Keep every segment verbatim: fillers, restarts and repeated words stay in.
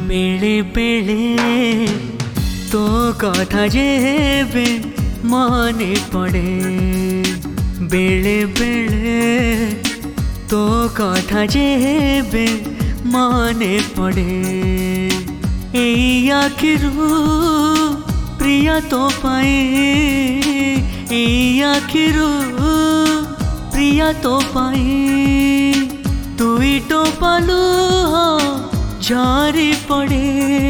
बेले बेले तो कथा जेबे मने पड़े बेले बेले तो कथा जेबे मने पड़े एई आखिरू प्रिया तो पाए एई आखिरू प्रिया तो पाए तुई तो पालू हो झारी पड़े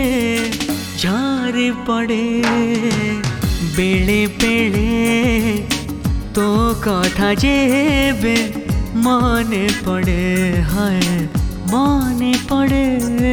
झारी पड़े बेले बेले तो कथा जेबे मने पड़े हाय मने पड़े।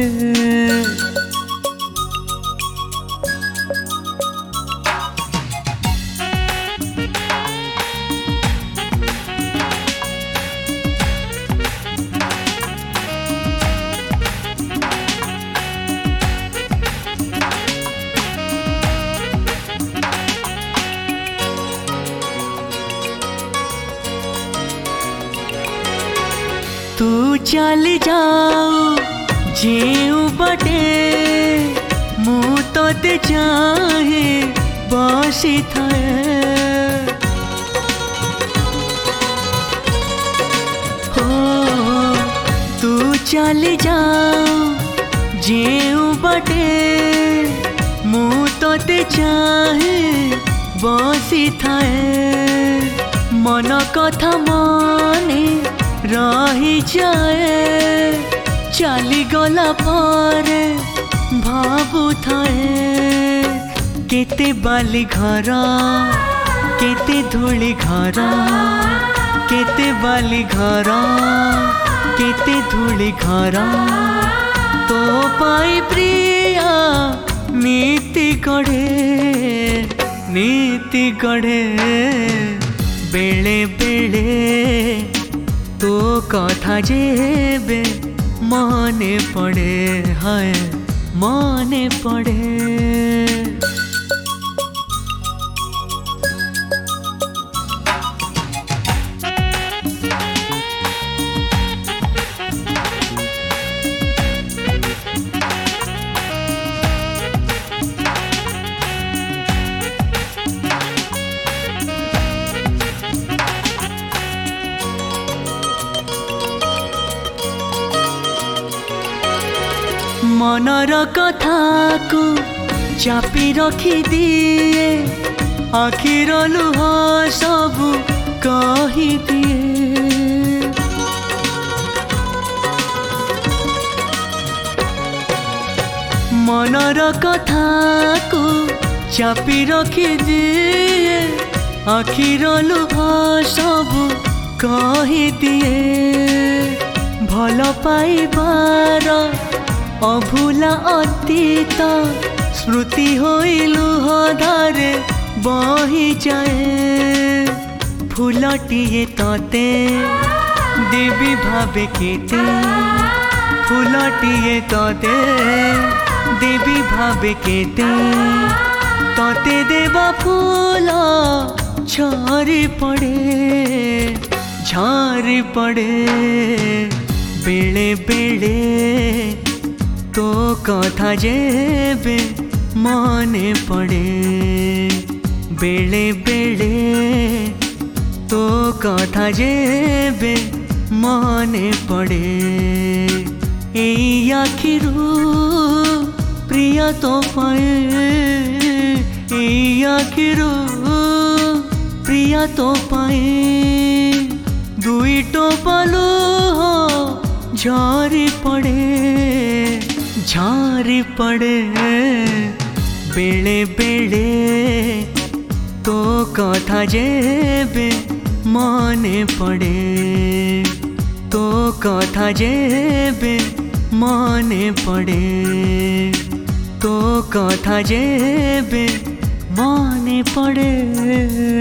तू चली जाओ जेऊ बटे मु तोते चाहे बसी थाए हो तू चली जाओ जेऊ बटे मु तोते चाहे बसी थाए मन कथा मने रही जाए चली गला पर भाबु थाए केते बाली घर केते धूली घर केते बाली घर केते धूली घर तो पाई प्रिया नीति गढ़े नीति गढ़े बेले बेले तो कथा जेबे मने पड़े हाय मने पड़े। मनर कथा को चापी रखी दिए आखिर लुह सब कही दिए मनर कथा को चापी रखी दिए आखिर लुह सब कही दिए भल पाइबार अभूला अतीत स्मृति होई लुह धारे बही जाए फूलटिए तते देवी भावे केते फूलटिए तते देवी भावे केते तते देवा फूल झरी पड़े झरी पड़े बेले बेले तो कथा जेबे मने पड़े बेले बेले तो कथा जेबे मने पड़े एई आखिरू प्रिया तो पाए एई आखिरू प्रिया तो पाए दुई तो पालू हो झारी पड़े झारी पड़े बेले बेले तो कथा जेबे मने पड़े तो कथा जेबे मने पड़े तो कथा जेबे मने पड़े।